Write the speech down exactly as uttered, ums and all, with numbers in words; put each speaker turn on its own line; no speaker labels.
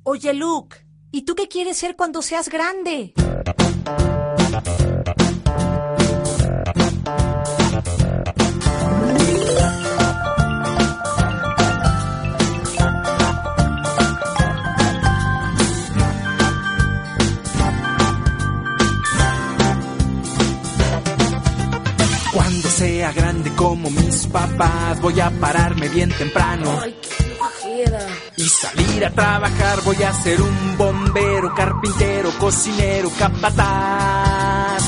Oye, Luke, ¿y tú qué quieres ser cuando seas grande?
Cuando sea grande como mis papás, voy a pararme bien temprano.
Ay, qué flojera.
Y salir a trabajar, voy a ser un bombero, carpintero, cocinero, capataz.